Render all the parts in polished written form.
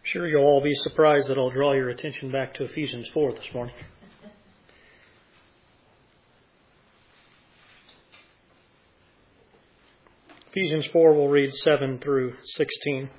Sure, you'll all be surprised that I'll draw your attention back to Ephesians 4 this morning. Ephesians 4, we'll read 7 through 16.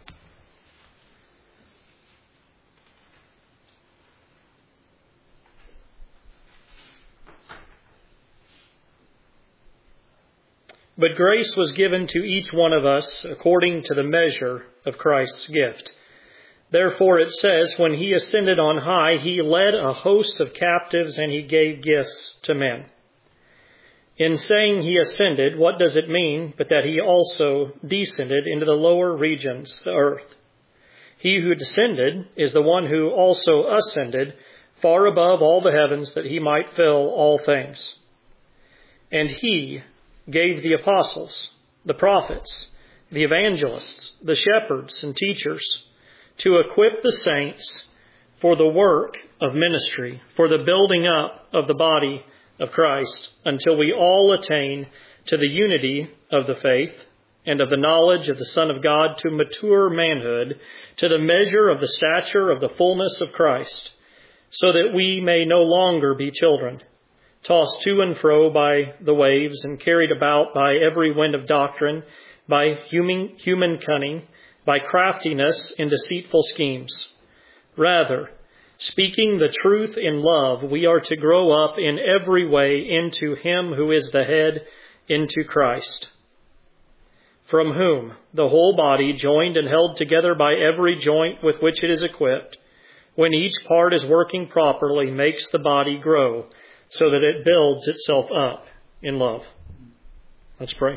But grace was given to each one of us according to the measure of Christ's gift. Therefore it says, when he ascended on high, he led a host of captives and he gave gifts to men. In saying he ascended, what does it mean but that he also descended into the lower regions, the earth? He who descended is the one who also ascended far above all the heavens that he might fill all things. And he gave the apostles, the prophets, the evangelists, the shepherds and teachers to equip the saints for the work of ministry, for the building up of the body of Christ, until we all attain to the unity of the faith and of the knowledge of the Son of God, to mature manhood, to the measure of the stature of the fullness of Christ, so that we may no longer be children, tossed to and fro by the waves and carried about by every wind of doctrine, by human cunning, by craftiness in deceitful schemes. Rather, speaking the truth in love, we are to grow up in every way into Him who is the head, into Christ, from whom the whole body, joined and held together by every joint with which it is equipped, when each part is working properly, makes the body grow so that it builds itself up in love. Let's pray.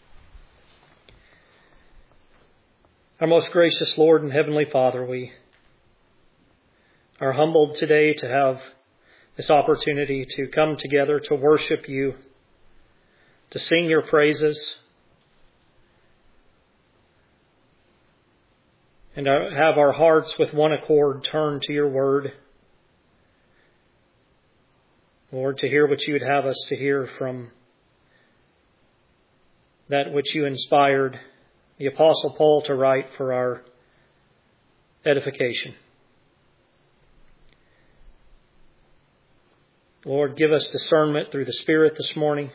Our most gracious Lord and Heavenly Father, we are humbled today to have this opportunity to come together to worship You, to sing Your praises, and have our hearts with one accord turned to Your Word. Lord, to hear what You would have us to hear from that which You inspired the Apostle Paul to write for our edification. Lord, give us discernment through the Spirit this morning.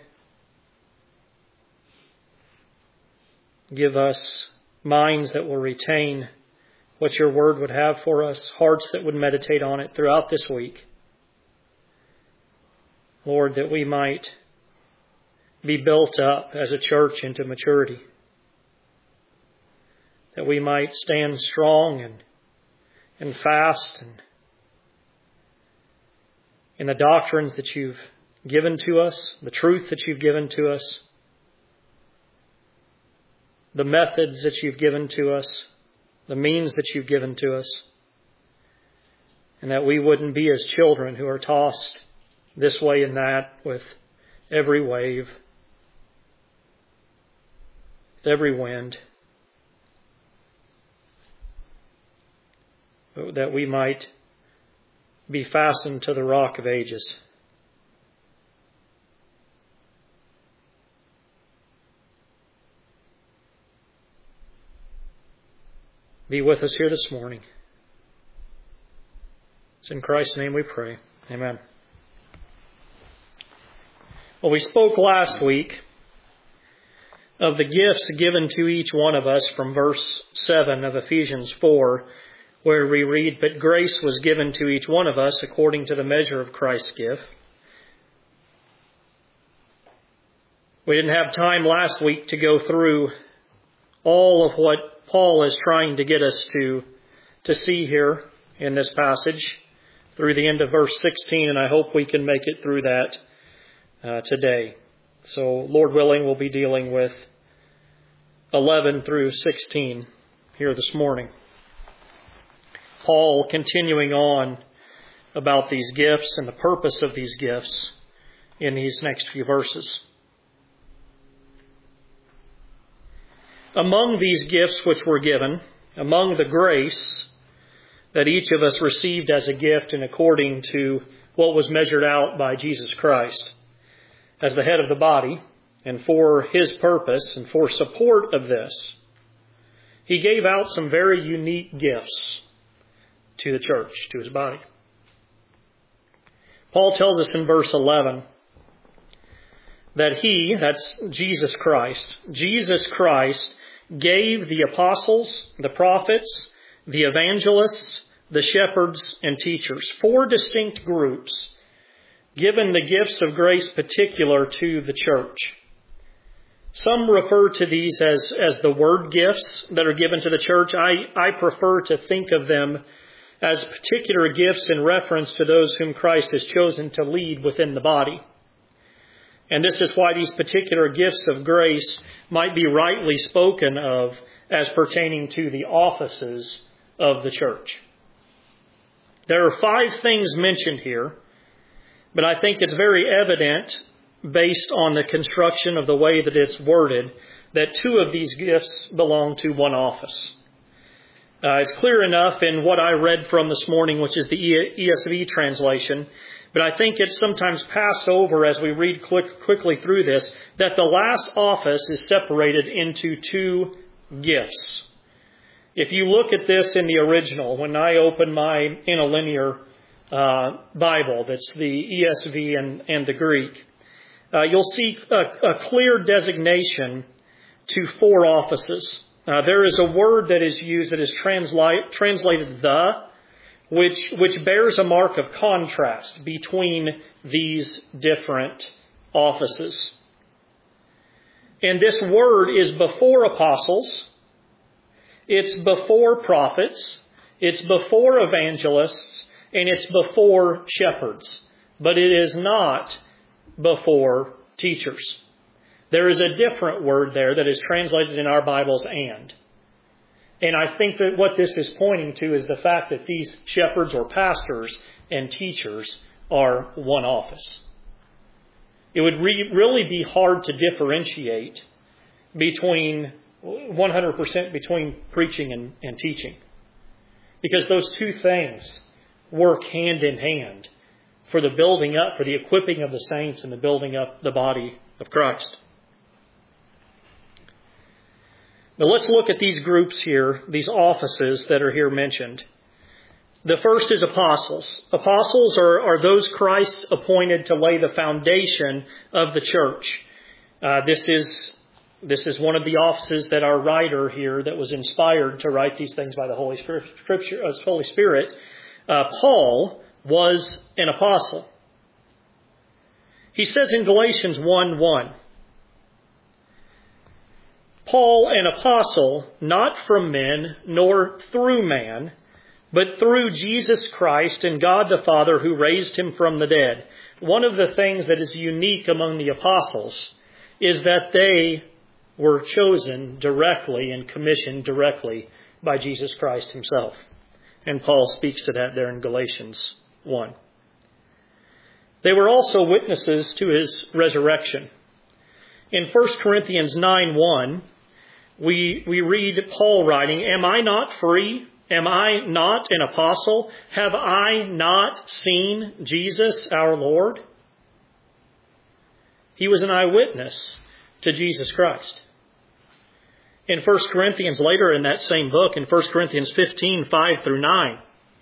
Give us minds that will retain what Your Word would have for us, hearts that would meditate on it throughout this week. Lord, that we might be built up as a church into maturity. That we might stand strong and fast and in the doctrines that You've given to us, the truth that You've given to us, the methods that You've given to us, the means that You've given to us, and that we wouldn't be as children who are tossed this way and that with every wave, with every wind, that we might be fastened to the rock of ages. Be with us here this morning. It's in Christ's name we pray. Amen. Well, we spoke last week of the gifts given to each one of us from verse 7 of Ephesians 4, where we read, but grace was given to each one of us according to the measure of Christ's gift. We didn't have time last week to go through all of what Paul is trying to get us to see here in this passage through the end of verse 16, and I hope we can make it through that today. So, Lord willing, we'll be dealing with 11 through 16 here this morning. Paul continuing on about these gifts and the purpose of these gifts in these next few verses. Among these gifts which were given, among the grace that each of us received as a gift and according to what was measured out by Jesus Christ as the head of the body, and for His purpose and for support of this, He gave out some very unique gifts to the church, to His body. Paul tells us in verse 11 that He, that's Jesus Christ gave the apostles, the prophets, the evangelists, the shepherds, and teachers, 4 distinct groups, given the gifts of grace particular to the church. Some refer to these as the word gifts that are given to the church. I prefer to think of them as particular gifts in reference to those whom Christ has chosen to lead within the body. And this is why these particular gifts of grace might be rightly spoken of as pertaining to the offices of the church. There are 5 things mentioned here, but I think it's very evident, based on the construction of the way that it's worded, that 2 of these gifts belong to one office. It's clear enough in what I read from this morning, which is the ESV translation, but I think it's sometimes passed over as we read quickly through this, that the last office is separated into 2 gifts. If you look at this in the original, when I open my interlinear Bible, that's the ESV and the Greek, you'll see a clear designation to 4 offices. There is a word that is used that is translated the, which bears a mark of contrast between these different offices. And this word is before apostles, it's before prophets, it's before evangelists, and it's before shepherds. But it is not before teachers. There is a different word there that is translated in our Bibles and. And I think that what this is pointing to is the fact that these shepherds or pastors and teachers are one office. It would really be hard to differentiate between 100% between preaching and teaching. Because those 2 things work hand in hand for the building up, for the equipping of the saints and the building up the body of Christ. Now let's look at these groups here, these offices that are here mentioned. The first is apostles. Apostles are those Christ appointed to lay the foundation of the church. This is one of the offices that our writer here, that was inspired to write these things by the Holy Spirit, Paul, was an apostle. He says in Galatians 1:1, Paul, an apostle, not from men, nor through man, but through Jesus Christ and God the Father who raised Him from the dead. One of the things that is unique among the apostles is that they were chosen directly and commissioned directly by Jesus Christ Himself. And Paul speaks to that there in Galatians 1. They were also witnesses to His resurrection. In 1 Corinthians 9:1, we read Paul writing, "Am I not free? Am I not an apostle? Have I not seen Jesus our Lord?" He was an eyewitness to Jesus Christ. In 1 Corinthians, later in that same book, in 1 Corinthians 15:5-9,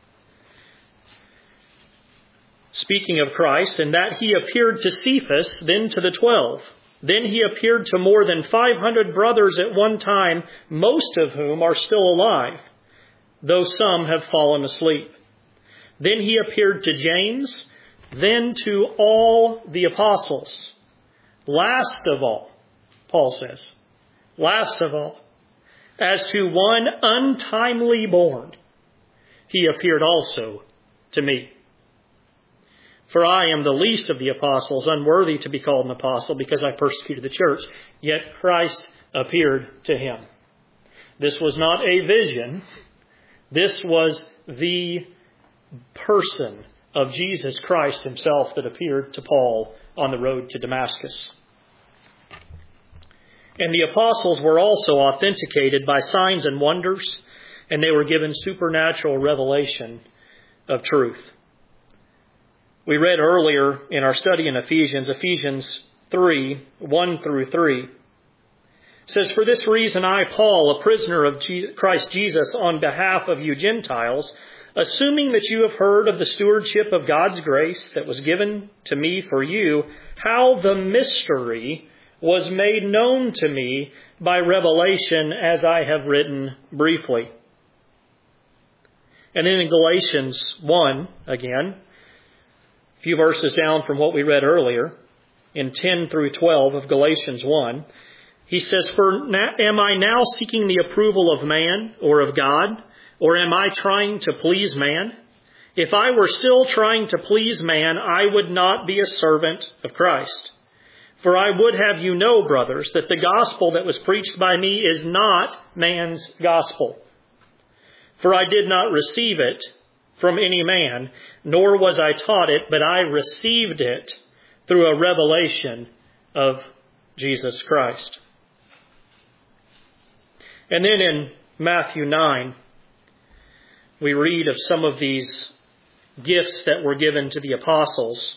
speaking of Christ, and that He appeared to Cephas, then to the 12. Then He appeared to more than 500 brothers at one time, most of whom are still alive, though some have fallen asleep. Then He appeared to James, then to all the apostles. Last of all, Paul says, last of all, as to one untimely born, He appeared also to me. For I am the least of the apostles, unworthy to be called an apostle, because I persecuted the church. Yet Christ appeared to him. This was not a vision. This was the person of Jesus Christ Himself that appeared to Paul on the road to Damascus. And the apostles were also authenticated by signs and wonders, and they were given supernatural revelation of truth. We read earlier in our study in Ephesians 3:1-3. It says, "For this reason I, Paul, a prisoner of Christ Jesus, on behalf of you Gentiles, assuming that you have heard of the stewardship of God's grace that was given to me for you, how the mystery was made known to me by revelation, as I have written briefly. And then in Galatians 1, again, a few verses down from what we read earlier, in 10 through 12 of Galatians 1, he says, am I now seeking the approval of man or of God? Or am I trying to please man? If I were still trying to please man, I would not be a servant of Christ. For I would have you know, brothers, that the gospel that was preached by me is not man's gospel. For I did not receive it from any man, nor was I taught it, but I received it through a revelation of Jesus Christ. And then in Matthew 9, we read of some of these gifts that were given to the apostles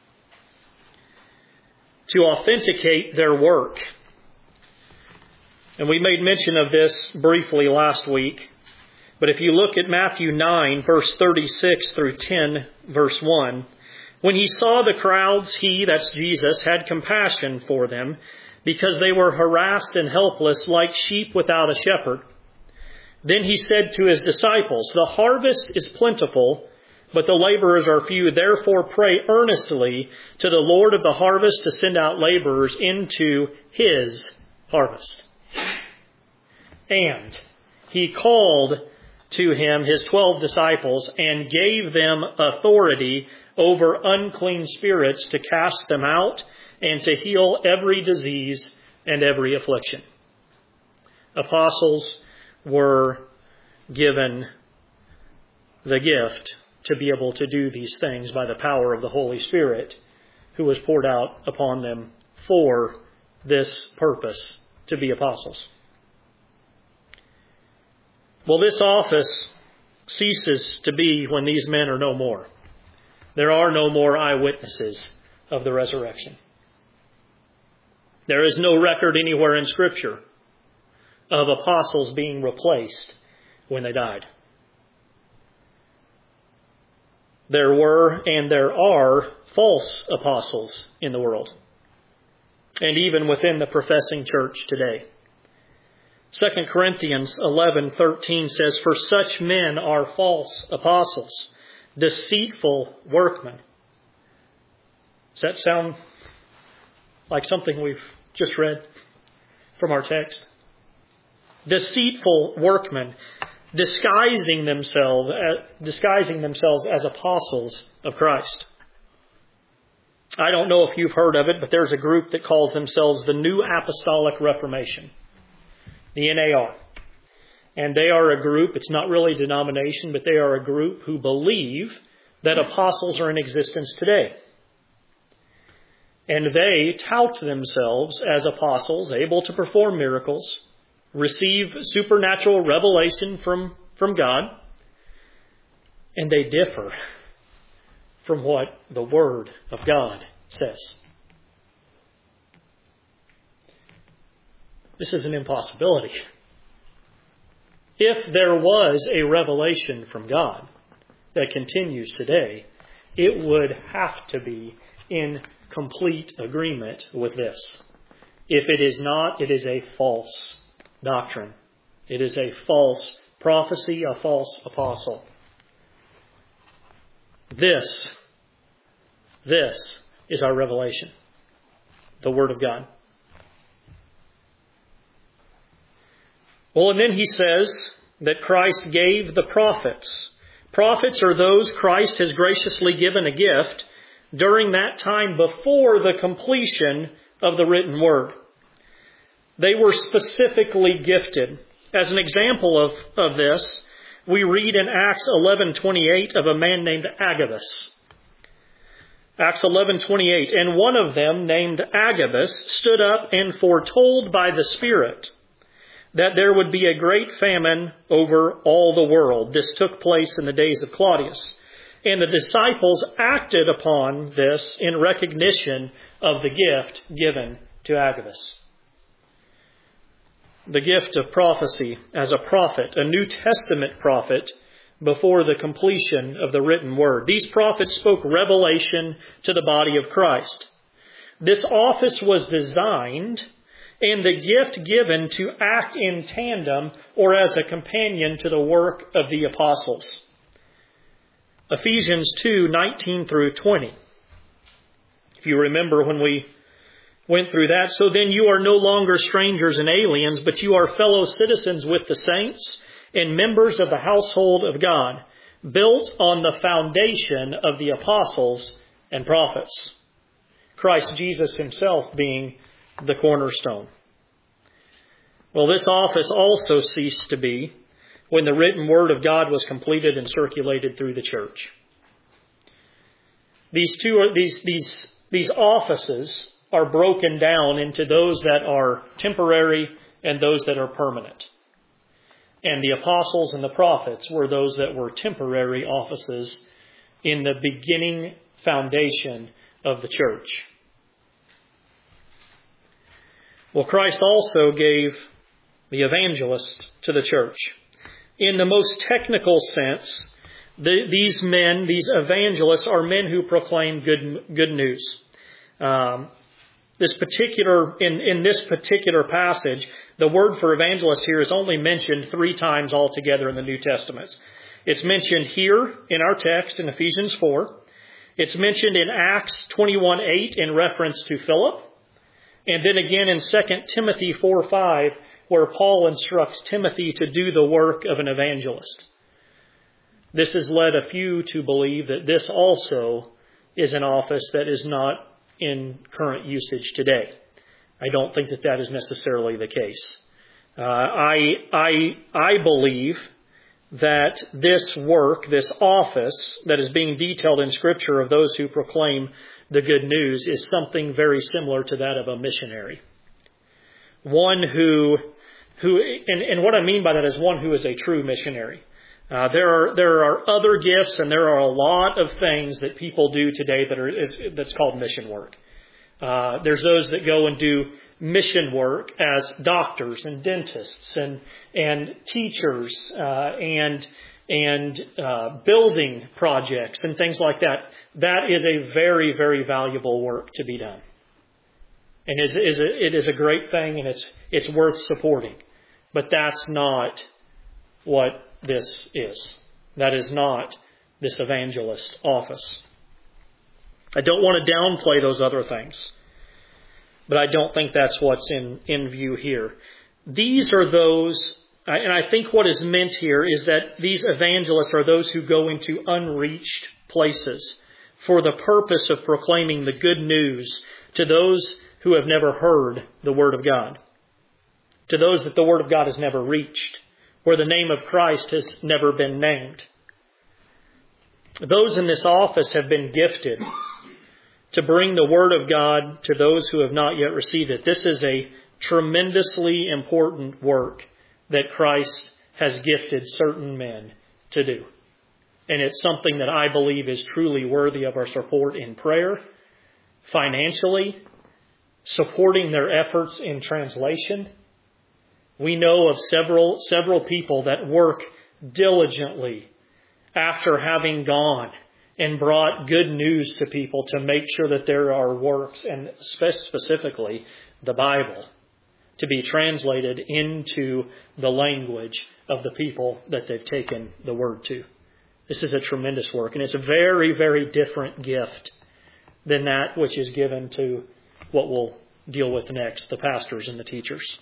to authenticate their work. And we made mention of this briefly last week. But if you look at Matthew 9, verse 36 through 10, verse 1, when he saw the crowds, he, that's Jesus, had compassion for them because they were harassed and helpless like sheep without a shepherd. Then he said to his disciples, the harvest is plentiful, but the laborers are few. Therefore pray earnestly to the Lord of the harvest to send out laborers into his harvest. And he called to him his 12 disciples and gave them authority over unclean spirits to cast them out and to heal every disease and every affliction. Apostles were given the gift to be able to do these things by the power of the Holy Spirit, who was poured out upon them for this purpose, to be apostles. Well, this office ceases to be when these men are no more. There are no more eyewitnesses of the resurrection. There is no record anywhere in Scripture of apostles being replaced when they died. There were and there are false apostles in the world, and even within the professing church today. 2 Corinthians 11:13 says, for such men are false apostles, deceitful workmen. Does that sound like something we've just read from our text? Deceitful workmen, disguising themselves as apostles of Christ. I don't know if you've heard of it, but there's a group that calls themselves the New Apostolic Reformation, the NAR. And they are a group, it's not really a denomination, but they are a group who believe that apostles are in existence today. And they tout themselves as apostles, able to perform miracles, receive supernatural revelation from God, and they differ from what the Word of God says. This is an impossibility. If there was a revelation from God that continues today, it would have to be in complete agreement with this. If it is not, it is a false doctrine. It is a false prophecy, a false apostle. This is our revelation, the Word of God. Well, and then he says that Christ gave the prophets. Prophets are those Christ has graciously given a gift during that time before the completion of the written Word. They were specifically gifted. As an example of this, we read in Acts 11:28 of a man named Agabus. Acts 11:28, and one of them, named Agabus, stood up and foretold by the Spirit that there would be a great famine over all the world. This took place in the days of Claudius. And the disciples acted upon this in recognition of the gift given to Agabus. The gift of prophecy as a prophet, a New Testament prophet, before the completion of the written word. These prophets spoke revelation to the body of Christ. This office was designed and the gift given to act in tandem or as a companion to the work of the apostles. Ephesians 2:19 through 20. If you remember when we went through that, so then you are no longer strangers and aliens, but you are fellow citizens with the saints and members of the household of God, built on the foundation of the apostles and prophets, Christ Jesus himself being the cornerstone. Well, this office also ceased to be when the written word of God was completed and circulated through the church. These offices are broken down into those that are temporary and those that are permanent. And the apostles and the prophets were those that were temporary offices in the beginning foundation of the church. Well, Christ also gave the evangelists to the church. In the most technical sense, these evangelists are men who proclaim good news. In this particular passage, the word for evangelist here is only mentioned 3 times altogether in the New Testament. It's mentioned here in our text in Ephesians 4. It's mentioned in Acts 21:8 in reference to Philip. And then again in 2 Timothy 4:5, where Paul instructs Timothy to do the work of an evangelist. This has led a few to believe that this also is an office that is not in current usage today. I don't think that is necessarily the case. I believe that this work, this office that is being detailed in Scripture of those who proclaim the good news is something very similar to that of a missionary. One who what I mean by that is one who is a true missionary. There are other gifts and there are a lot of things that people do today that's called mission work. There's those that go and do mission work as doctors and dentists and teachers and building projects and things like that. That is a very, very valuable work to be done. And it is a great thing and it's worth supporting. But that's not what this is. That is not this evangelist office. I don't want to downplay those other things, but I don't think that's what's in view here. These are those, and I think what is meant here is that these evangelists are those who go into unreached places for the purpose of proclaiming the good news to those who have never heard the Word of God, to those that the Word of God has never reached, where the name of Christ has never been named. Those in this office have been gifted to bring the Word of God to those who have not yet received it. This is a tremendously important work that Christ has gifted certain men to do. And it's something that I believe is truly worthy of our support in prayer, financially, supporting their efforts in translation. We know of several people that work diligently after having gone and brought good news to people to make sure that there are works, and specifically the Bible, to be translated into the language of the people that they've taken the Word to. This is a tremendous work, and it's a very, very different gift than that which is given to what we'll deal with next, the pastors and the teachers.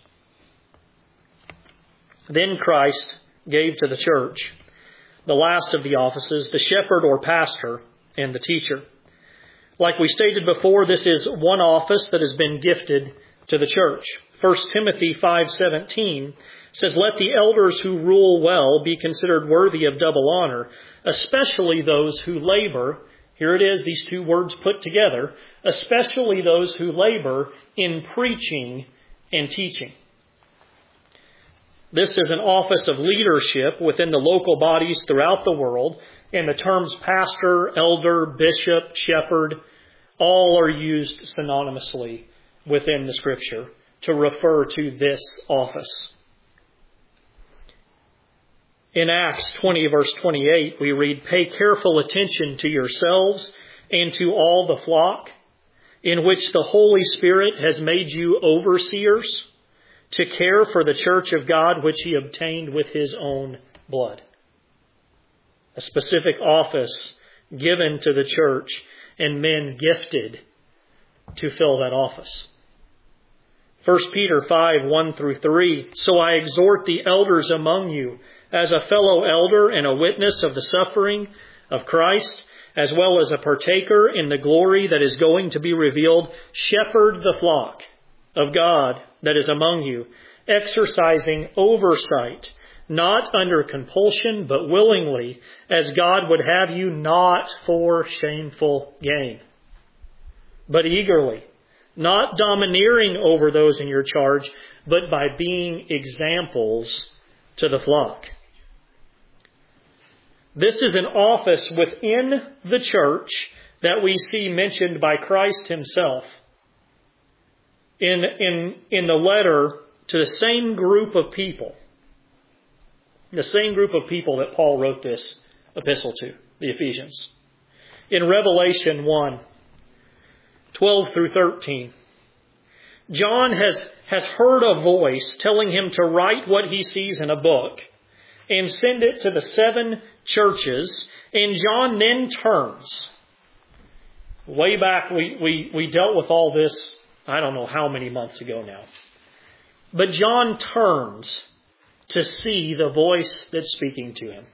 Then Christ gave to the church the last of the offices, the shepherd or pastor and the teacher. Like we stated before, this is one office that has been gifted to the church. 1 Timothy 5:17 says, "Let the elders who rule well be considered worthy of double honor, especially those who labor," here it is, these two words put together, "especially those who labor in preaching and teaching." This is an office of leadership within the local bodies throughout the world, and the terms pastor, elder, bishop, shepherd, all are used synonymously within the Scripture to refer to this office. In Acts 20, verse 28, we read, "Pay careful attention to yourselves and to all the flock, in which the Holy Spirit has made you overseers, to care for the church of God, which He obtained with His own blood." A specific office given to the church and men gifted to fill that office. 1 Peter 5, 1 through 3, "So I exhort the elders among you, as a fellow elder and a witness of the suffering of Christ, as well as a partaker in the glory that is going to be revealed, shepherd the flock of God that is among you, exercising oversight, not under compulsion, but willingly, as God would have you, not for shameful gain, but eagerly, not domineering over those in your charge, but by being examples to the flock." This is an office within the church that we see mentioned by Christ Himself in the letter to the same group of people. The same group of people that Paul wrote this epistle to, the Ephesians. In Revelation 1, 12 through 13, John has heard a voice telling him to write what he sees in a book and send it to the 7 churches. And John then turns. Way back, we dealt with all this, I don't know how many months ago now. But John turns to see the voice that's speaking to him.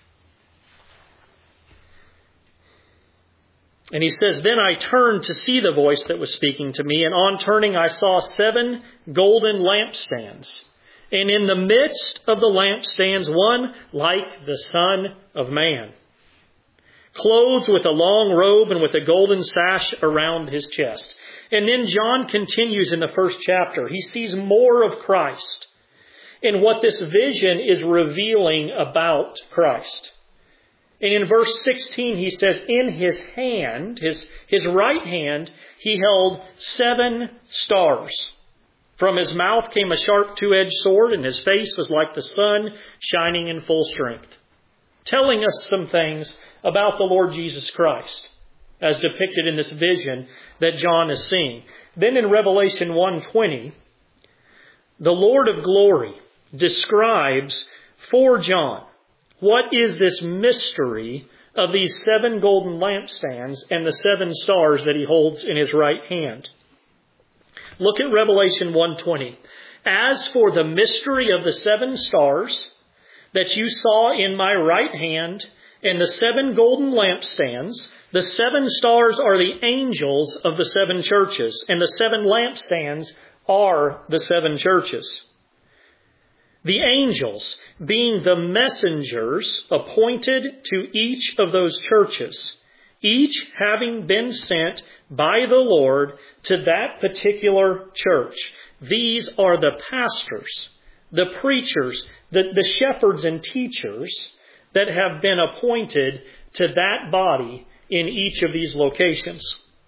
And he says, "Then I turned to see the voice that was speaking to me, and on turning I saw 7 golden lampstands. And in the midst of the lampstands, one like the Son of Man, clothed with a long robe and with a golden sash around his chest." And then John continues in the first chapter. He sees more of Christ and what this vision is revealing about Christ. And in verse 16, he says, in his hand, his right hand, he held 7 stars. From his mouth came a sharp 2-edged sword, and his face was like the sun shining in full strength. Telling us some things about the Lord Jesus Christ, as depicted in this vision that John is seeing. Then in Revelation 1:20, the Lord of glory describes for John what is this mystery of these 7 golden lampstands and the 7 stars that he holds in his right hand. Look at Revelation 1:20. "As for the mystery of the 7 stars that you saw in my right hand and the 7 golden lampstands, the 7 stars are the angels of the 7 churches, and the 7 lampstands are the 7 churches." The angels being the messengers appointed to each of those churches, each having been sent by the Lord to that particular church. These are the pastors, the preachers, the shepherds and teachers that have been appointed to that body in each of these locations.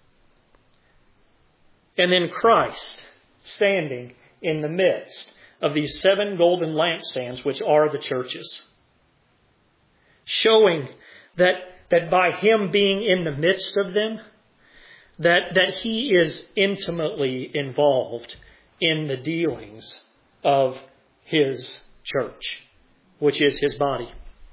And then Christ standing in the midst of these 7 golden lampstands, which are the churches, showing that by Him being in the midst of them, that He is intimately involved in the dealings of His church, which is His body.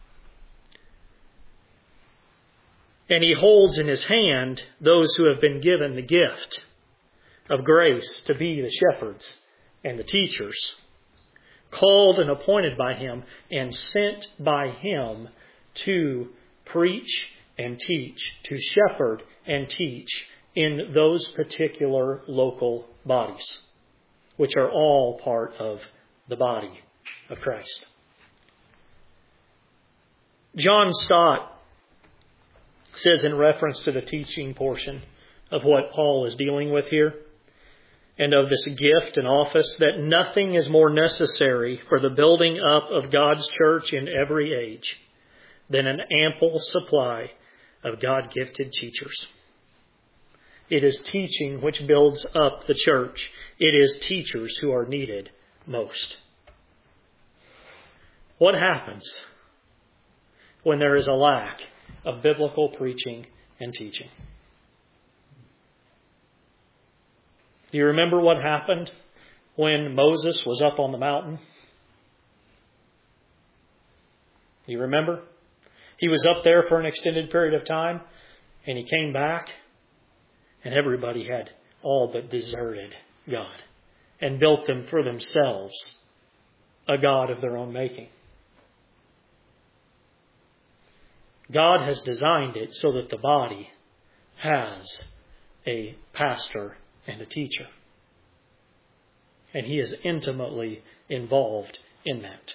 And He holds in His hand those who have been given the gift of grace to be the shepherds and the teachers, called and appointed by Him and sent by Him to preach and teach, to shepherd and teach in those particular local bodies, which are all part of the body of Christ. John Stott says in reference to the teaching portion of what Paul is dealing with here, and of this gift and office, that nothing is more necessary for the building up of God's church in every age than an ample supply of God-gifted teachers. It is teaching which builds up the church. It is teachers who are needed most. What happens when there is a lack of biblical preaching and teaching. Do you remember what happened when Moses was up on the mountain? Do you remember? He was up there for an extended period of time, and he came back, and everybody had all but deserted God and built them for themselves a god of their own making. God has designed it so that the body has a pastor and a teacher. And He is intimately involved in that.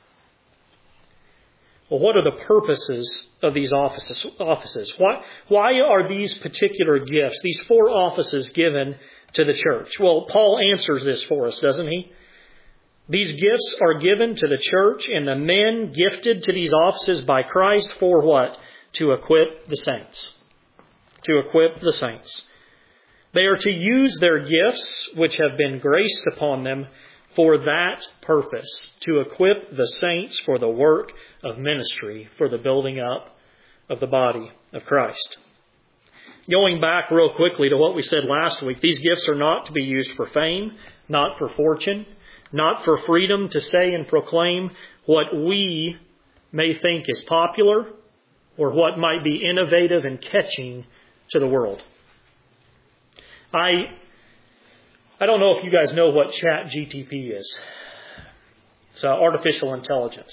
Well, what are the purposes of these offices? Why are these particular gifts, these 4 offices, given to the church? Well, Paul answers this for us, doesn't he? These gifts are given to the church and the men gifted to these offices by Christ for what? To equip the saints. To equip the saints. They are to use their gifts, which have been graced upon them, for that purpose, to equip the saints for the work of ministry, for the building up of the body of Christ. Going back real quickly to what we said last week, these gifts are not to be used for fame, not for fortune, not for freedom to say and proclaim what we may think is popular or what might be innovative and catching to the world. I don't know if you guys know what ChatGPT is. It's artificial intelligence.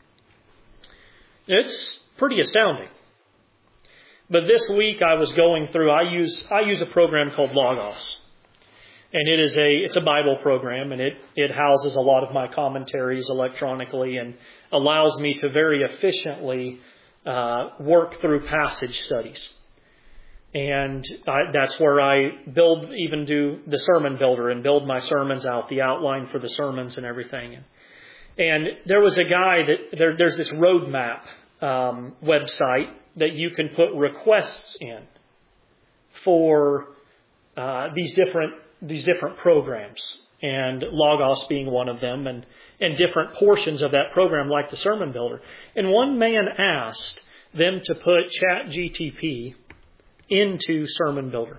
It's pretty astounding. But this week I was going through, I use a program called Logos. And it's a Bible program, and it houses a lot of my commentaries electronically and allows me to very efficiently work through passage studies. And that's where I do the sermon builder and build my sermons out, the outline for the sermons and everything. And there was a guy there's this roadmap website that you can put requests in for these different programs, and Logos being one of them, and different portions of that program like the sermon builder. And one man asked them to put ChatGPT into Sermon Builder.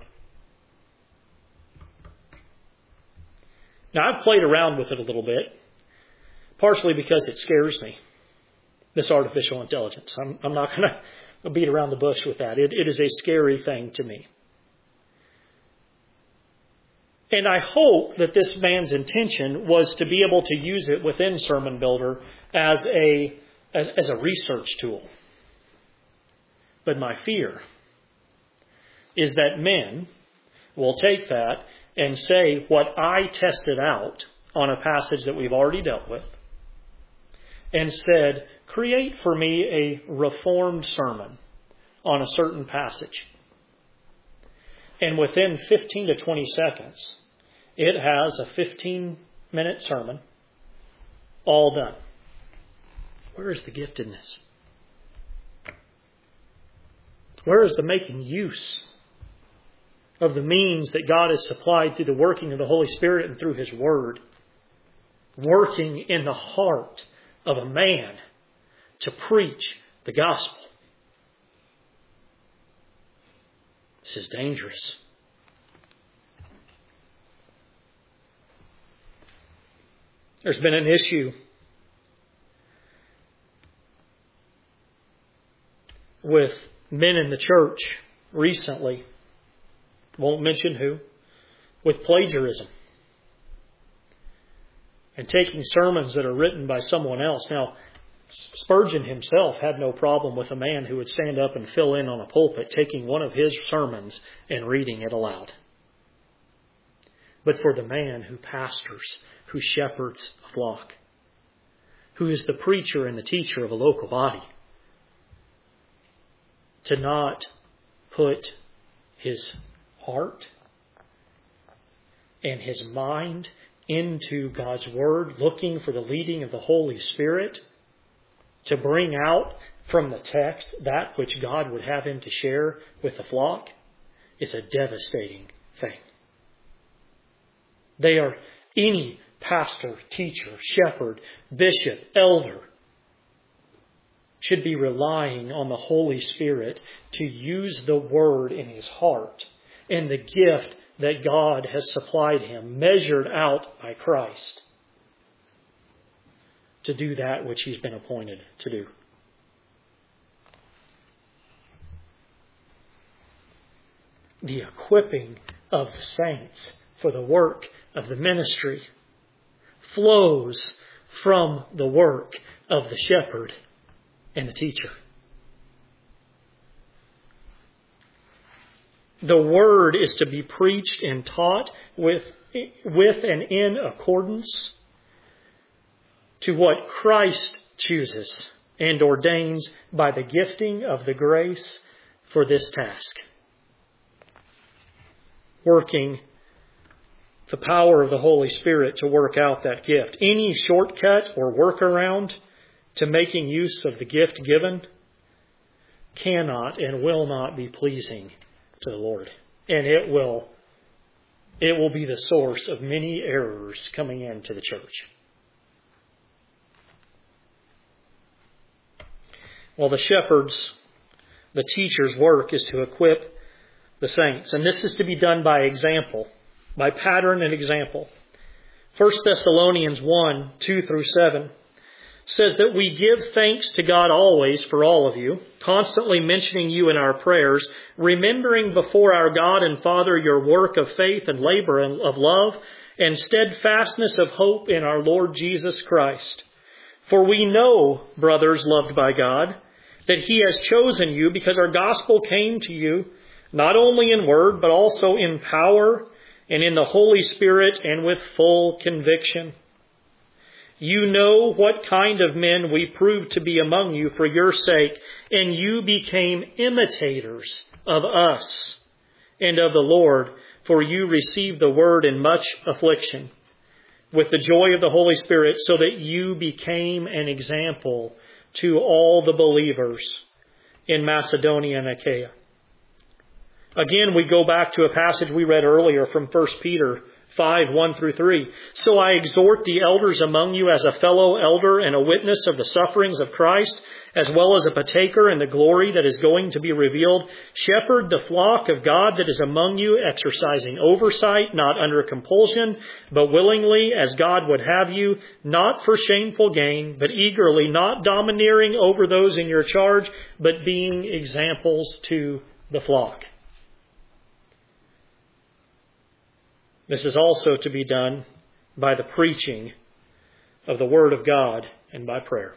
Now, I've played around with it a little bit, partially because it scares me, this artificial intelligence. I'm not going to beat around the bush with that. It is a scary thing to me. And I hope that this man's intention was to be able to use it within Sermon Builder as a research tool. But my fear is that men will take that and say what I tested out on a passage that we've already dealt with and said, create for me a reformed sermon on a certain passage. And within 15 to 20 seconds, it has a 15-minute sermon all done. Where is the giftedness? Where is the making use of the means that God has supplied through the working of the Holy Spirit and through His Word, working in the heart of a man to preach the gospel? This is dangerous. There's been an issue with men in the church recently, won't mention who, with plagiarism and taking sermons that are written by someone else. Now, Spurgeon himself had no problem with a man who would stand up and fill in on a pulpit, taking one of his sermons and reading it aloud. But for the man who pastors, who shepherds a flock, who is the preacher and the teacher of a local body, to not put his heart and his mind into God's Word, looking for the leading of the Holy Spirit, to bring out from the text that which God would have him to share with the flock, is a devastating thing. They are any pastor, teacher, shepherd, bishop, elder should be relying on the Holy Spirit to use the Word in his heart and the gift that God has supplied him, measured out by Christ, to do that which he's been appointed to do. The equipping of the saints for the work of the ministry flows from the work of the shepherd and the teacher. The Word is to be preached and taught with and in accordance to what Christ chooses and ordains by the gifting of the grace for this task. Working the power of the Holy Spirit to work out that gift. Any shortcut or workaround to making use of the gift given cannot and will not be pleasing to the Lord. And it will be the source of many errors coming into the church. Well, the shepherd's, the teacher's work is to equip the saints. And this is to be done by example, by pattern and example. 1 Thessalonians 1, 2 through 7 says that we give thanks to God always for all of you, constantly mentioning you in our prayers, remembering before our God and Father your work of faith and labor and of love and steadfastness of hope in our Lord Jesus Christ. For we know, brothers loved by God, that He has chosen you because our gospel came to you not only in word, but also in power and in the Holy Spirit and with full conviction. You know what kind of men we proved to be among you for your sake, and you became imitators of us and of the Lord, for you received the word in much affliction with the joy of the Holy Spirit, so that you became an example to all the believers in Macedonia and Achaia. Again, we go back to a passage we read earlier from 1 Peter 5, 1 through 3. So I exhort the elders among you as a fellow elder and a witness of the sufferings of Christ, as well as a partaker in the glory that is going to be revealed. Shepherd the flock of God that is among you, exercising oversight, not under compulsion, but willingly, as God would have you, not for shameful gain, but eagerly, not domineering over those in your charge, but being examples to the flock. This is also to be done by the preaching of the Word of God and by prayer.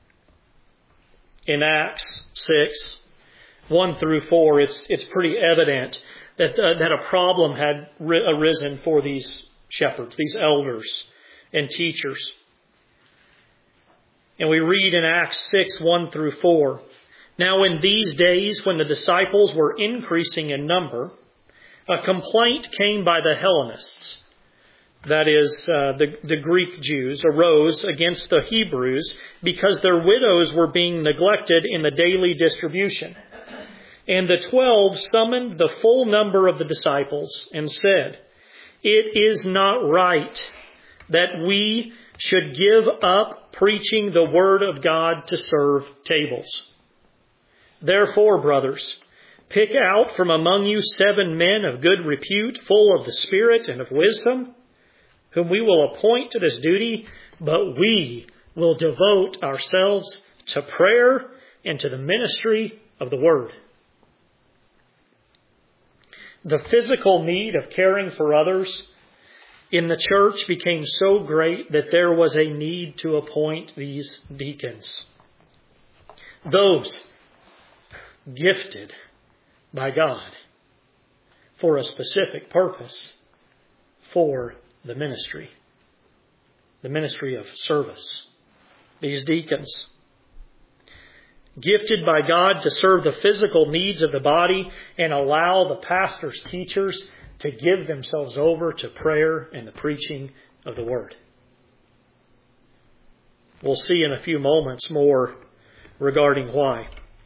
In Acts 6, 1 through 4, it's pretty evident that a problem had arisen for these shepherds, these elders and teachers. And we read in Acts 6, 1 through 4, Now in these days when the disciples were increasing in number, a complaint came by the Hellenists, that is, the Greek Jews, arose against the Hebrews because their widows were being neglected in the daily distribution. And the 12 summoned the full number of the disciples and said, It is not right that we should give up preaching the word of God to serve tables. Therefore, brothers, pick out from among you 7 men of good repute, full of the Spirit and of wisdom, whom we will appoint to this duty, but we will devote ourselves to prayer and to the ministry of the Word. The physical need of caring for others in the church became so great that there was a need to appoint these deacons. Those gifted by God for a specific purpose for the ministry of service. These deacons, gifted by God to serve the physical needs of the body and allow the pastors, teachers to give themselves over to prayer and the preaching of the Word. We'll see in a few moments more regarding why.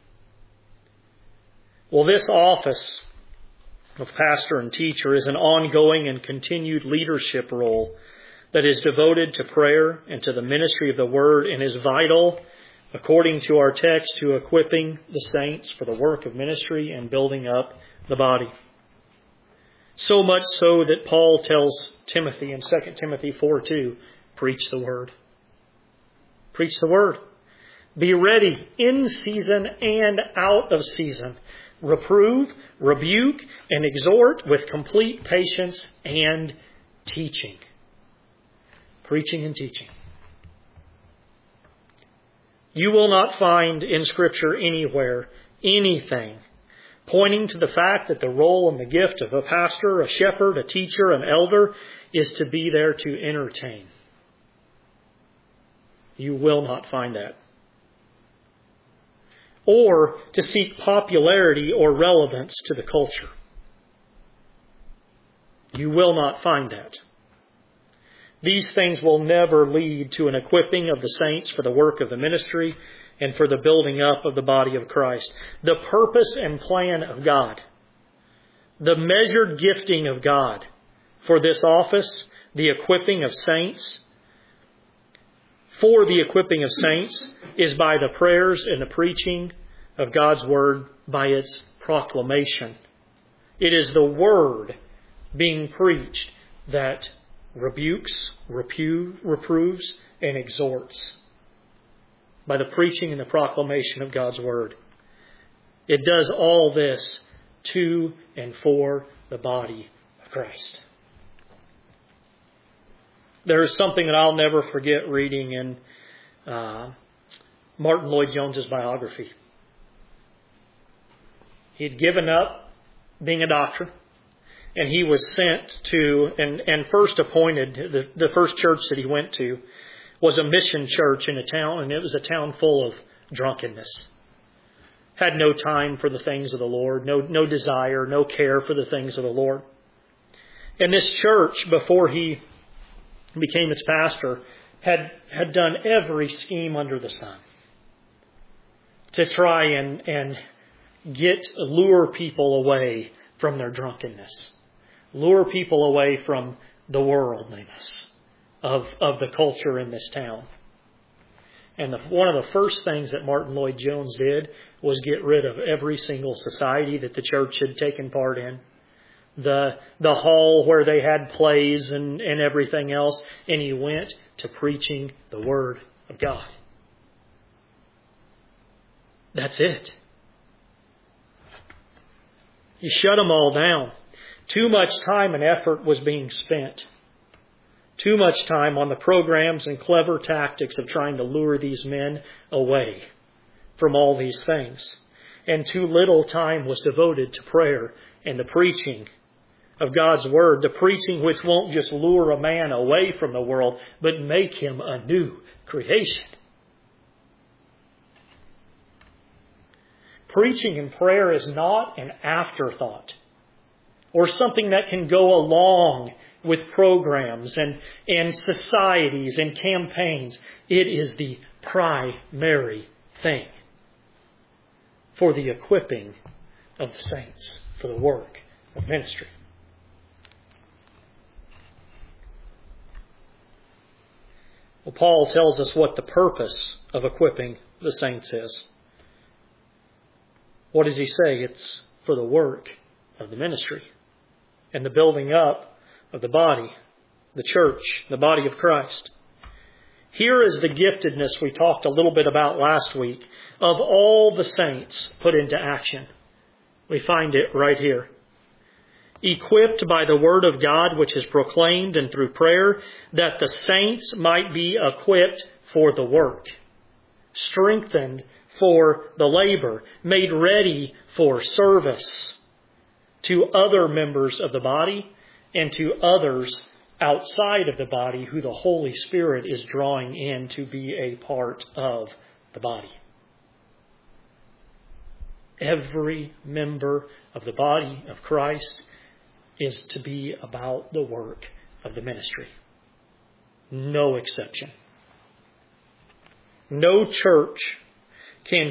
Well, this office of pastor and teacher is an ongoing and continued leadership role that is devoted to prayer and to the ministry of the Word and is vital according to our text, to equipping the saints for the work of ministry and building up the body. So much so that Paul tells Timothy in 2 Timothy 4:2, preach the word. Preach the word. Be ready in season and out of season. Reprove, rebuke, and exhort with complete patience and teaching. Preaching and teaching. You will not find in Scripture anywhere anything pointing to the fact that the role and the gift of a pastor, a shepherd, a teacher, an elder is to be there to entertain. You will not find that. Or to seek popularity or relevance to the culture. You will not find that. These things will never lead to an equipping of the saints for the work of the ministry and for the building up of the body of Christ. The purpose and plan of God, the measured gifting of God for this office, the equipping of saints, for the equipping of saints is by the prayers and the preaching of God's Word, by its proclamation. It is the Word being preached that rebukes, reproves, and exhorts. By the preaching and the proclamation of God's Word. It does all this to and for the body of Christ. There is something that I'll never forget reading in Martin Lloyd-Jones's biography. He had given up being a doctor, and he was sent to, and first appointed, the first church that he went to was a mission church in a town, and it was a town full of drunkenness. Had no time for the things of the Lord, no desire, no care for the things of the Lord. And this church, before he became its pastor, had done every scheme under the sun to try and lure people away from their drunkenness, lure people away from the worldliness of the culture in this town. And one of the first things that Martin Lloyd-Jones did was get rid of every single society that the church had taken part in. The hall where they had plays and everything else. And he went to preaching the Word of God. That's it. He shut them all down. Too much time and effort was being spent. Too much time on the programs and clever tactics of trying to lure these men away from all these things. And too little time was devoted to prayer and the preaching of God's Word. The preaching which won't just lure a man away from the world, but make him a new creation. Preaching and prayer is not an afterthought or something that can go along with programs and societies and campaigns. It is the primary thing for the equipping of the saints for the work of ministry. Well, Paul tells us what the purpose of equipping the saints is. What does he say? It's for the work of the ministry and the building up of the body, the church, the body of Christ. Here is the giftedness we talked a little bit about last week of all the saints put into action. We find it right here. Equipped by the Word of God, which is proclaimed and through prayer, that the saints might be equipped for the work, strengthened for the labor, made ready for service to other members of the body and to others outside of the body who the Holy Spirit is drawing in to be a part of the body. Every member of the body of Christ is to be about the work of the ministry. No exception. No church can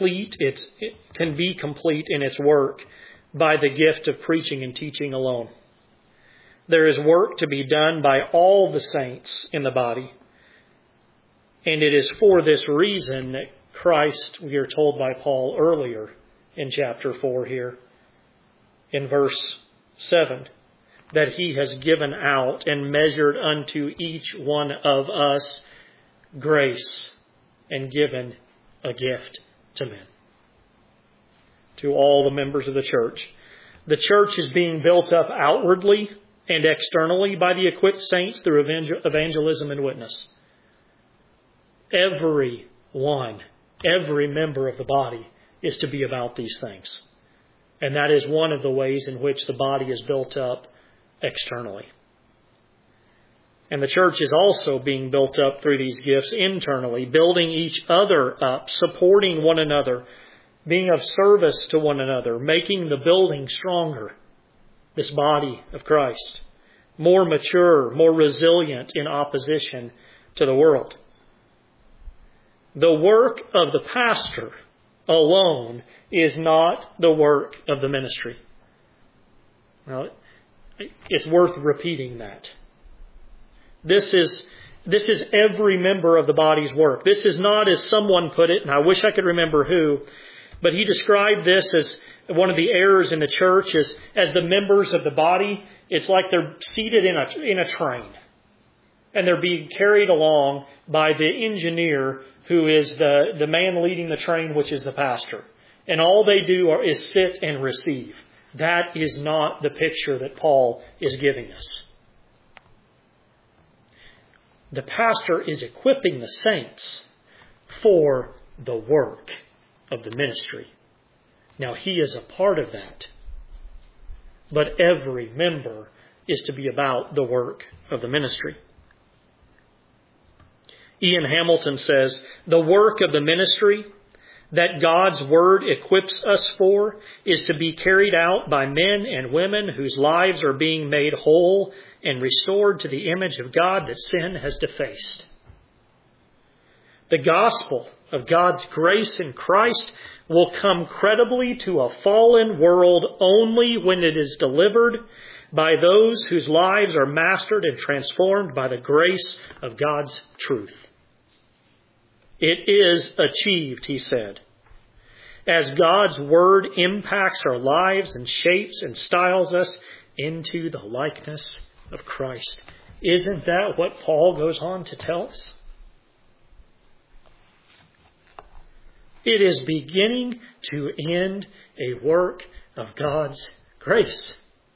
be complete in its work by the gift of preaching and teaching alone. There is work to be done by all the saints in the body. And it is for this reason Christ, we are told by Paul earlier in chapter 4 here, in verse 7, that He has given out and measured unto each one of us grace and given a gift to men. To all the members of the church. The church is being built up outwardly and externally by the equipped saints through evangelism and witness. Every member of the body is to be about these things. And that is one of the ways in which the body is built up externally. And the church is also being built up through these gifts internally, building each other up, supporting one another, being of service to one another, making the building stronger, this body of Christ, more mature, more resilient in opposition to the world. The work of the pastor alone is not the work of the ministry. Well, it's worth repeating that. This is every member of the body's work. This is not, as someone put it, and I wish I could remember who, but he described this as one of the errors in the church is as the members of the body, it's like they're seated in a train. And they're being carried along by the engineer who is the man leading the train, which is the pastor. And all they do is sit and receive. That is not the picture that Paul is giving us. The pastor is equipping the saints for the work of the ministry. Now, he is a part of that. But every member is to be about the work of the ministry. Ian Hamilton says, the work of the ministry that God's Word equips us for is to be carried out by men and women whose lives are being made whole and restored to the image of God that sin has defaced. The gospel of God's grace in Christ will come credibly to a fallen world only when it is delivered by those whose lives are mastered and transformed by the grace of God's truth. It is achieved, he said, as God's Word impacts our lives and shapes and styles us into the likeness of Christ. Isn't that what Paul goes on to tell us? It is beginning to end a work of God's grace.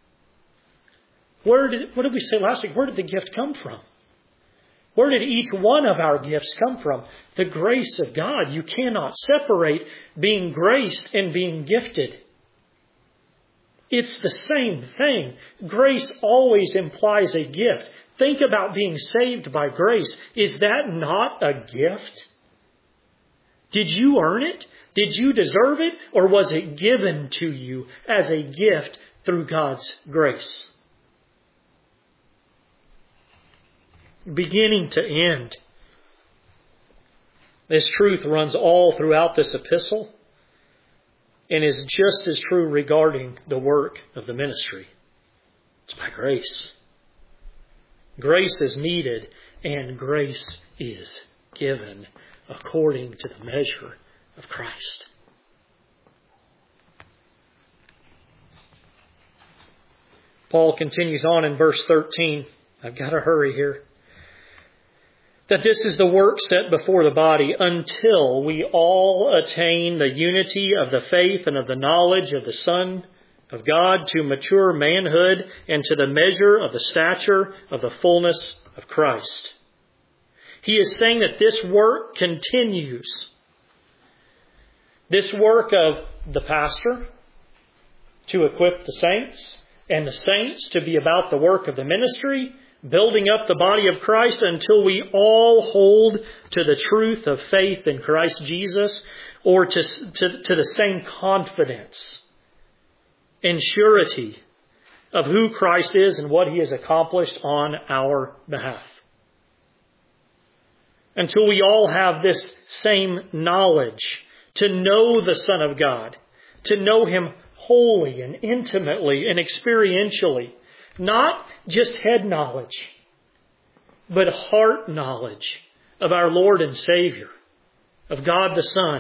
What did we say last week? Where did the gift come from? Where did each one of our gifts come from? The grace of God. You cannot separate being graced and being gifted. It's the same thing. Grace always implies a gift. Think about being saved by grace. Is that not a gift? Did you earn it? Did you deserve it? Or was it given to you as a gift through God's grace? Beginning to end. This truth runs all throughout this epistle and is just as true regarding the work of the ministry. It's by grace. Grace is needed and grace is given according to the measure of Christ. Paul continues on in verse 13. I've got to hurry here. That this is the work set before the body until we all attain the unity of the faith and of the knowledge of the Son of God to mature manhood and to the measure of the stature of the fullness of Christ. He is saying that this work continues. This work of the pastor to equip the saints and the saints to be about the work of the ministry, building up the body of Christ until we all hold to the truth of faith in Christ Jesus, or to the same confidence and surety of who Christ is and what He has accomplished on our behalf. Until we all have this same knowledge, to know the Son of God, to know Him wholly and intimately and experientially. Not just head knowledge, but heart knowledge of our Lord and Savior. of God the Son,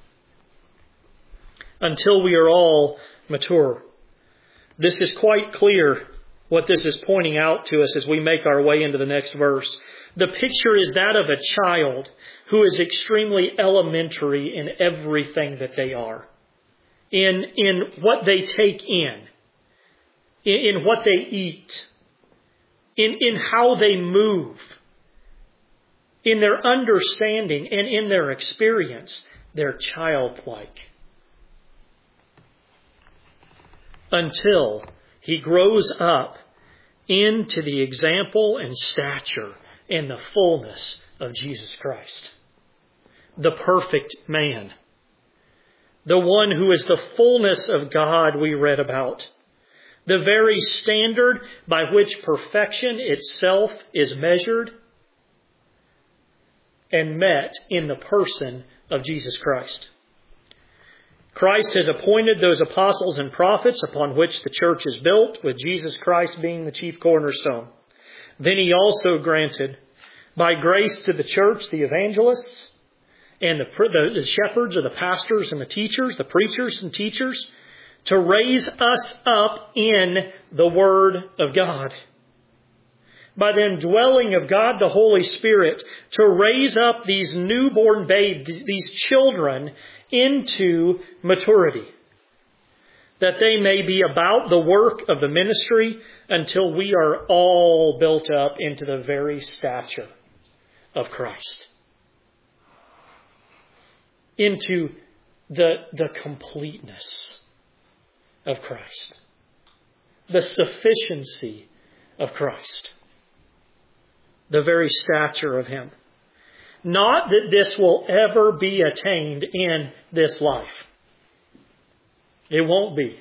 until we are all mature. This is quite clear what this is pointing out to us as we make our way into the next verse. The picture is that of a child who is extremely elementary in everything that they are. In what they take in what they eat, in how they move, in their understanding and in their experience. They're childlike. Until he grows up into the example and stature and the fullness of Jesus Christ, the perfect man, the one who is the fullness of God we read about, the very standard by which perfection itself is measured and met in the person of Jesus Christ. Christ has appointed those apostles and prophets upon which the church is built, with Jesus Christ being the chief cornerstone. Then he also granted, by grace to the church, the evangelists and the shepherds or the pastors and the teachers, the preachers and teachers, to raise us up in the Word of God. By the indwelling of God the Holy Spirit, to raise up these newborn babes, these children, into maturity, that they may be about the work of the ministry until we are all built up into the very stature of Christ, into the completeness of Christ, the sufficiency of Christ, the very stature of Him. Not that this will ever be attained in this life. It won't be.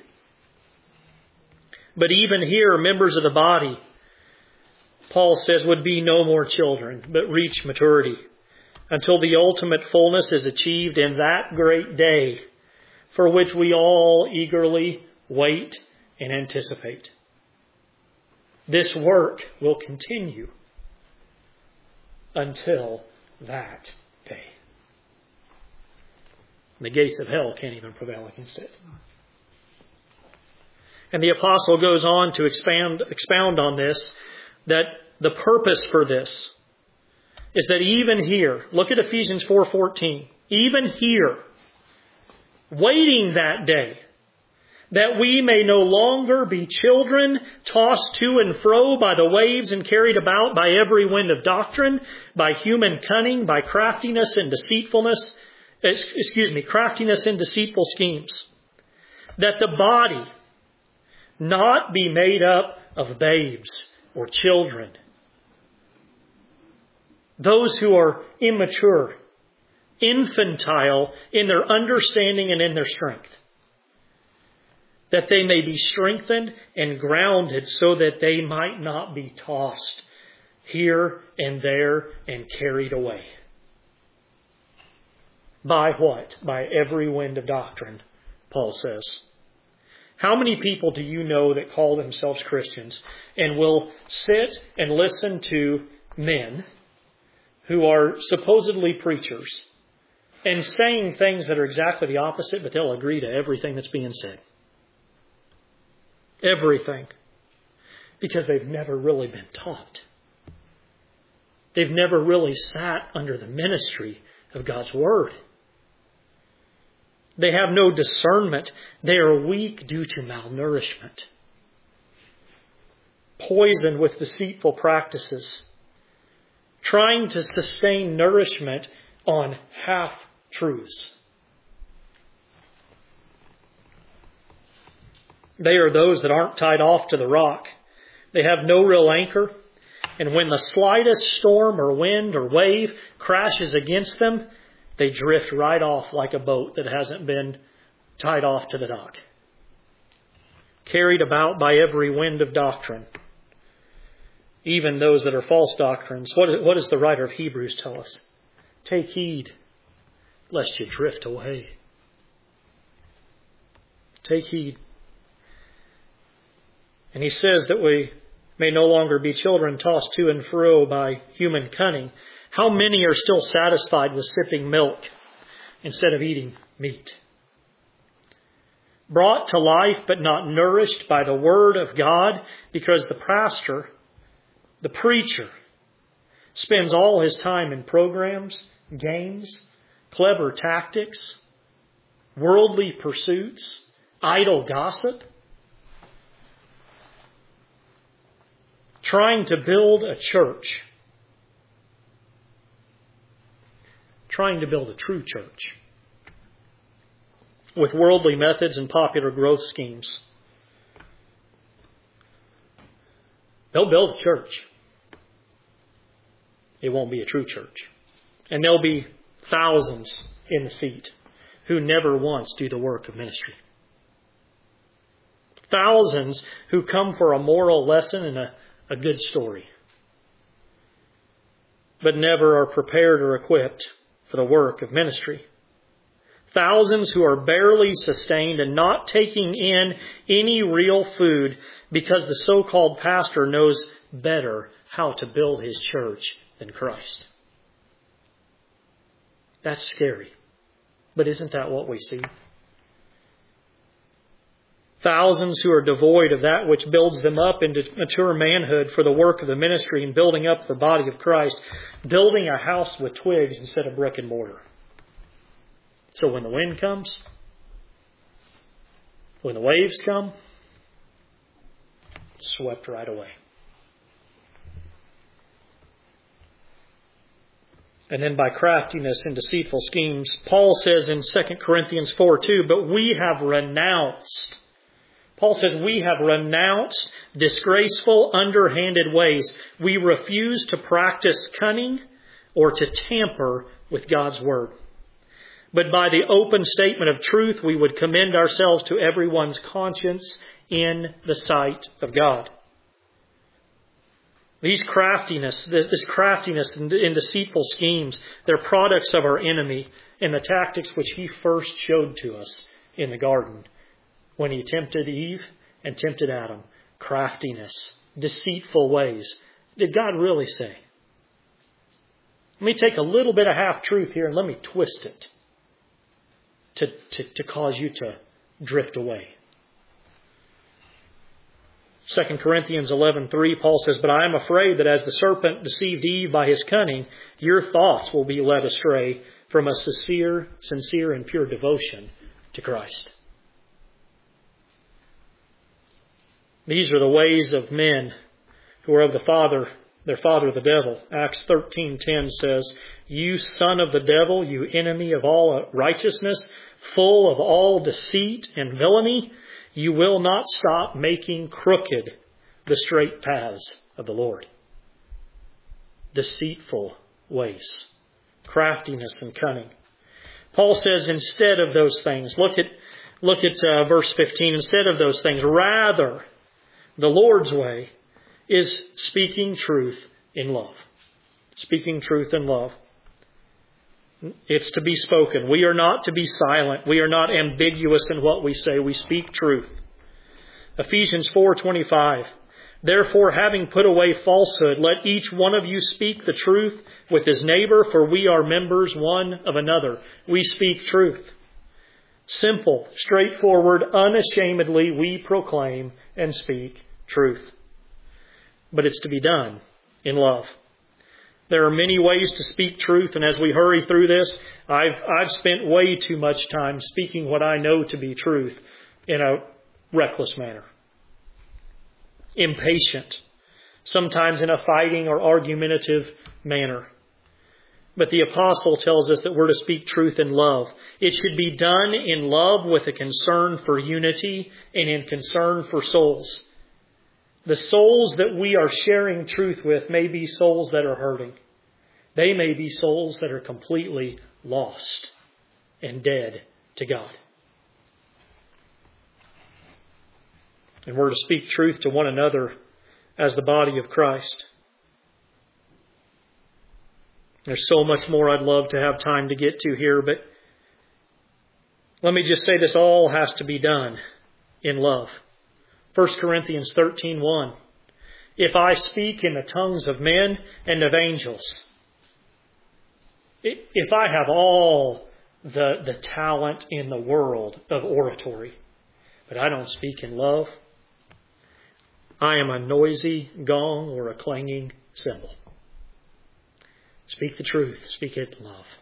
But even here, members of the body, Paul says, would be no more children, but reach maturity until the ultimate fullness is achieved in that great day for which we all eagerly wait and anticipate. This work will continue until that day. The gates of hell can't even prevail against it. And the apostle goes on to expound on this, that the purpose for this is that even here, look at Ephesians 4:14, even here, waiting that day, that we may no longer be children tossed to and fro by the waves and carried about by every wind of doctrine, by human cunning, by craftiness and deceitful schemes. That the body not be made up of babes or children, those who are immature, infantile in their understanding and in their strength, that they may be strengthened and grounded so that they might not be tossed here and there and carried away. By what? By every wind of doctrine, Paul says. How many people do you know that call themselves Christians and will sit and listen to men who are supposedly preachers and saying things that are exactly the opposite, but they'll agree to everything that's being said? Everything. Because they've never really been taught. They've never really sat under the ministry of God's Word. They have no discernment. They are weak due to malnourishment. Poisoned with deceitful practices. Trying to sustain nourishment on half-truths. They are those that aren't tied off to the rock. They have no real anchor. And when the slightest storm or wind or wave crashes against them, they drift right off like a boat that hasn't been tied off to the dock. Carried about by every wind of doctrine. Even those that are false doctrines. What does the writer of Hebrews tell us? Take heed lest you drift away. Take heed. And he says that we may no longer be children tossed to and fro by human cunning. How many are still satisfied with sipping milk instead of eating meat. Brought to life but not nourished by the Word of God, because the pastor, the preacher, spends all his time in programs, games, clever tactics, worldly pursuits, idle gossip, trying to build a church, trying to build a true church with worldly methods and popular growth schemes. They'll build a church. It won't be a true church. And there'll be thousands in the seat who never once do the work of ministry. Thousands who come for a moral lesson and a good story, but never are prepared or equipped for the work of ministry. Thousands who are barely sustained and not taking in any real food because the so-called pastor knows better how to build his church than Christ. That's scary. But isn't that what we see? Thousands who are devoid of that which builds them up into mature manhood for the work of the ministry and building up the body of Christ, building a house with twigs instead of brick and mortar. So when the wind comes, when the waves come, it's swept right away. And then by craftiness and deceitful schemes, Paul says in 2 Corinthians 4:2, but we have renounced. Paul says we have renounced disgraceful, underhanded ways. We refuse to practice cunning or to tamper with God's word. But by the open statement of truth, we would commend ourselves to everyone's conscience in the sight of God. This craftiness and deceitful schemes, they're products of our enemy and the tactics which he first showed to us in the garden when he tempted Eve and tempted Adam. Craftiness, deceitful ways. Did God really say? Let me take a little bit of half-truth here and let me twist it to cause you to drift away. 2 Corinthians 11:3, Paul says, but I am afraid that as the serpent deceived Eve by his cunning, your thoughts will be led astray from a sincere and pure devotion to Christ. These are the ways of men who are of their father the devil. Acts 13:10 says, you son of the devil, you enemy of all righteousness, full of all deceit and villainy, you will not stop making crooked the straight paths of the Lord. Deceitful ways, craftiness and cunning. Paul says instead of those things, look at verse 15, instead of those things, rather the Lord's way is speaking truth in love. Speaking truth in love. It's to be spoken. We are not to be silent. We are not ambiguous in what we say. We speak truth. Ephesians 4:25. Therefore, having put away falsehood, let each one of you speak the truth with his neighbor, for we are members one of another. We speak truth. Simple, straightforward, unashamedly, we proclaim and speak truth. But it's to be done in love. There are many ways to speak truth, and as we hurry through this, I've spent way too much time speaking what I know to be truth in a reckless manner. Impatient, sometimes in a fighting or argumentative manner. But the apostle tells us that we're to speak truth in love. It should be done in love with a concern for unity and in concern for souls. The souls that we are sharing truth with may be souls that are hurting. They may be souls that are completely lost and dead to God. And we're to speak truth to one another as the body of Christ. There's so much more I'd love to have time to get to here, but let me just say this all has to be done in love. 1 Corinthians 13:1. If I speak in the tongues of men and of angels, if I have all the talent in the world of oratory, but I don't speak in love, I am a noisy gong or a clanging cymbal. Speak the truth. Speak it in love.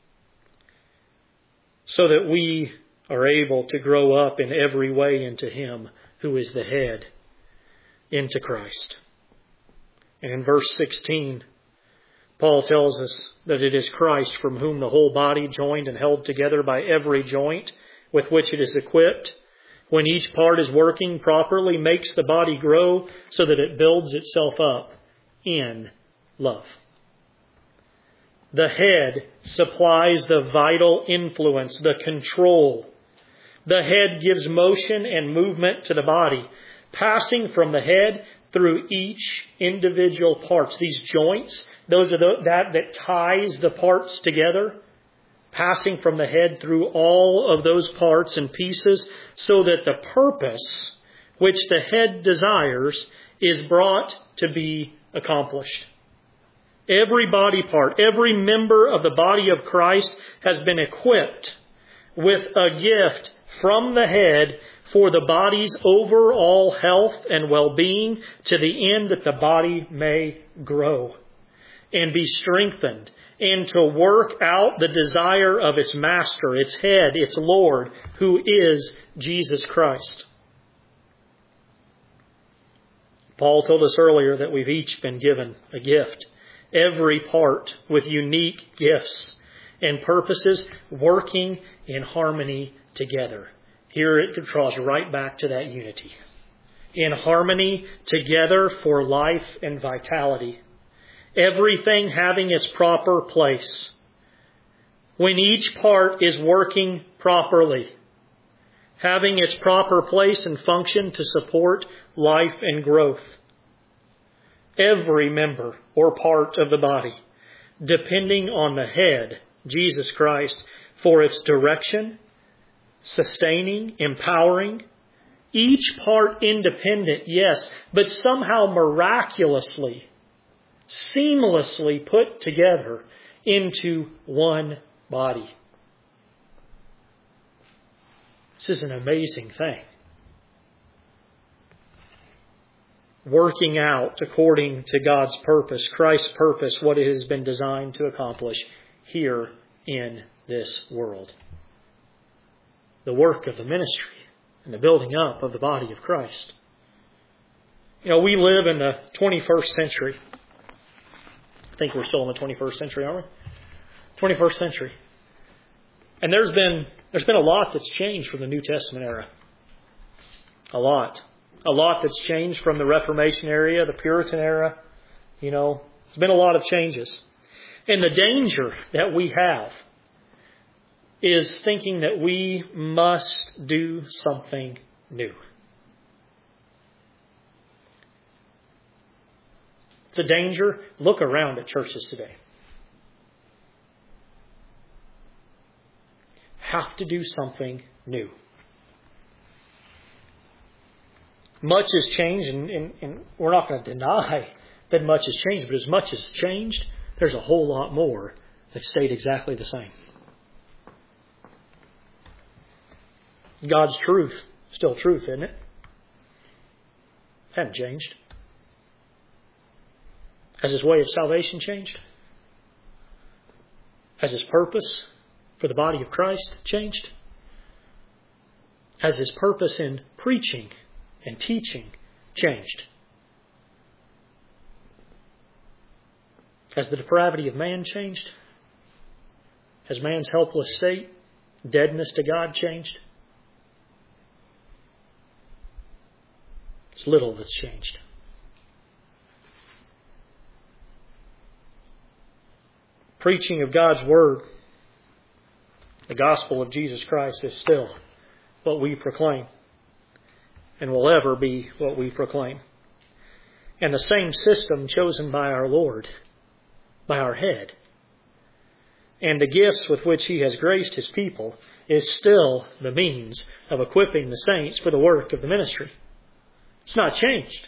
So that we are able to grow up in every way into Him who is the head, into Christ. And in verse 16, Paul tells us that it is Christ from whom the whole body, joined and held together by every joint with which it is equipped, when each part is working properly, makes the body grow so that it builds itself up in love. The head supplies the vital influence, the control. The head gives motion and movement to the body, passing from the head through each individual parts. These joints, those are that ties the parts together, passing from the head through all of those parts and pieces so that the purpose which the head desires is brought to be accomplished. Every body part, every member of the body of Christ has been equipped with a gift from the head for the body's overall health and well-being, to the end that the body may grow and be strengthened and to work out the desire of its master, its head, its Lord, who is Jesus Christ. Paul told us earlier that we've each been given a gift. Every part with unique gifts and purposes working in harmony together. Here it draws right back to that unity. In harmony together for life and vitality. Everything having its proper place. When each part is working properly, having its proper place and function to support life and growth. Every member or part of the body, depending on the head, Jesus Christ, for its direction, sustaining, empowering. Each part independent, yes, but somehow miraculously, seamlessly put together into one body. This is an amazing thing. Working out according to God's purpose, Christ's purpose, what it has been designed to accomplish here in this world. The work of the ministry and the building up of the body of Christ. You know, we live in the 21st century. I think we're still in the 21st century, aren't we? 21st century. And there's been a lot that's changed from the New Testament era. A lot. A lot that's changed from the Reformation era, the Puritan era. You know, there's been a lot of changes. And the danger that we have is thinking that we must do something new. It's a danger. Look around at churches today. Have to do something new. Much has changed, and we're not going to deny that much has changed, but as much has changed, there's a whole lot more that stayed exactly the same. God's truth, still truth, isn't it? Hasn't changed. Has His way of salvation changed? Has His purpose for the body of Christ changed? Has His purpose in preaching and teaching changed? Has the depravity of man changed? Has man's helpless state, deadness to God changed? It's little that's changed. Preaching of God's Word, the gospel of Jesus Christ, is still what we proclaim and will ever be what we proclaim. And the same system chosen by our Lord, by our head, and the gifts with which He has graced His people is still the means of equipping the saints for the work of the ministry. It's not changed.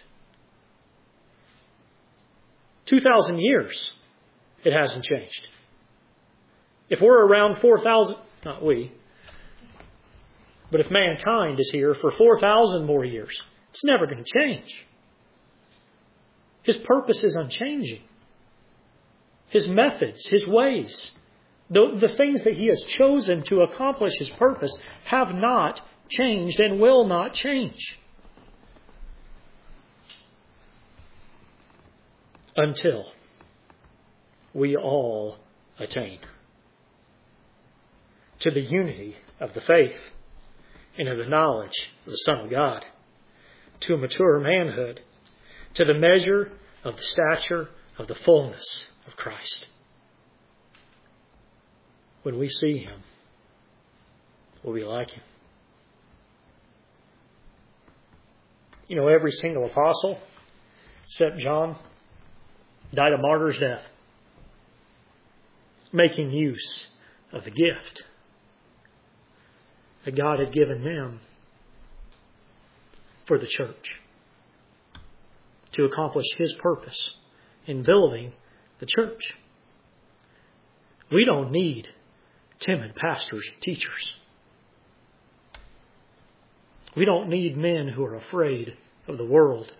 2,000 years, it hasn't changed. If we're around 4,000, not we. But if mankind is here for 4,000 more years, it's never going to change. His purpose is unchanging. His methods, His ways, the things that He has chosen to accomplish His purpose have not changed and will not change. Until we all attain to the unity of the faith and of the knowledge of the Son of God, to a mature manhood, to the measure of the stature of the fullness of Christ. When we see Him, we'll be like Him. You know, every single apostle, except John, died a martyr's death, making use of the gift that God had given them for the church to accomplish His purpose in building the church. We don't need timid pastors and teachers. We don't need men who are afraid of the world.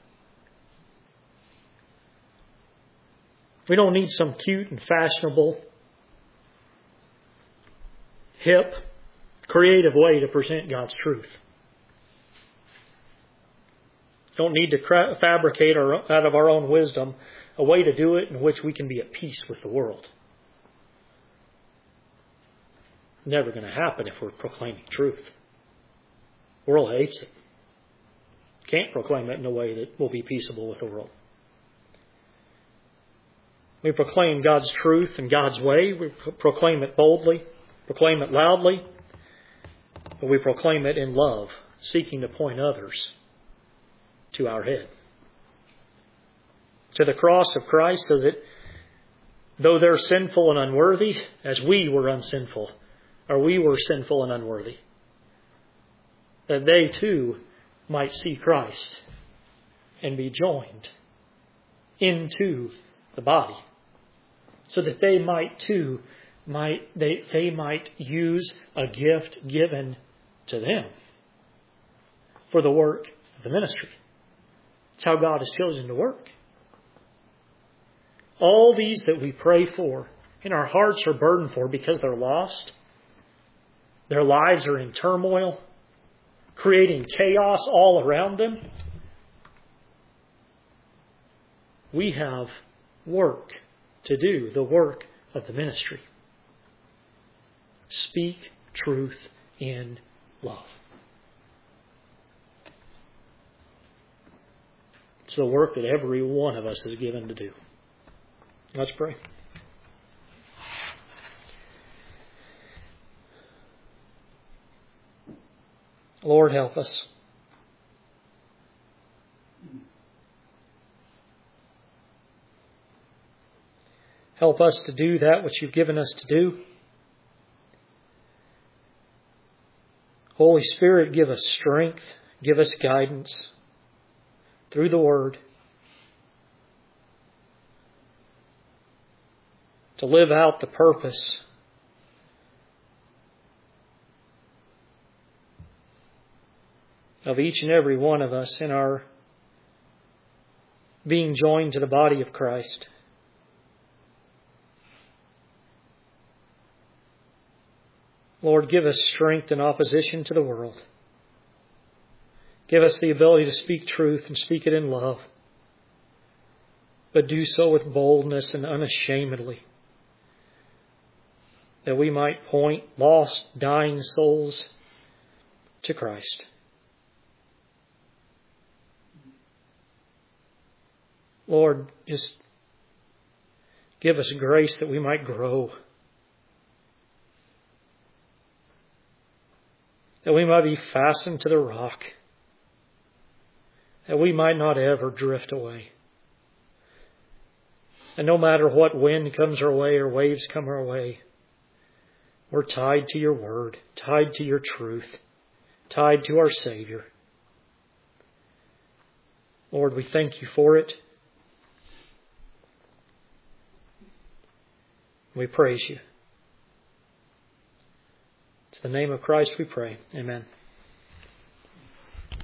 We don't need some cute and fashionable, hip, creative way to present God's truth. Don't need to fabricate out of our own wisdom a way to do it in which we can be at peace with the world. Never going to happen if we're proclaiming truth. The world hates it. Can't proclaim it in a way that will be peaceable with the world. We proclaim God's truth and God's way. We proclaim it boldly, proclaim it loudly, but we proclaim it in love, seeking to point others to our head, to the cross of Christ, so that though they're sinful and unworthy, as we were unsinful, or we were sinful and unworthy, that they too might see Christ and be joined into the body, so that they might too they might use a gift given to them for the work of the ministry. It's how God has chosen to work. All these that we pray for and our hearts are burdened for because they're lost, their lives are in turmoil, creating chaos all around them. We have work to do, the work of the ministry. Speak truth in love. It's the work that every one of us is given to do. Let's pray. Lord, help us. Help us to do that which you've given us to do. Holy Spirit, give us strength, give us guidance through the Word to live out the purpose of each and every one of us in our being joined to the body of Christ. Lord, give us strength in opposition to the world. Give us the ability to speak truth and speak it in love, but do so with boldness and unashamedly, that we might point lost, dying souls to Christ. Lord, just give us grace that we might grow, that we might be fastened to the rock, that we might not ever drift away. And no matter what wind comes our way or waves come our way, we're tied to your word, tied to your truth, tied to our Savior. Lord, we thank you for it. We praise you. In the name of Christ we pray. Amen.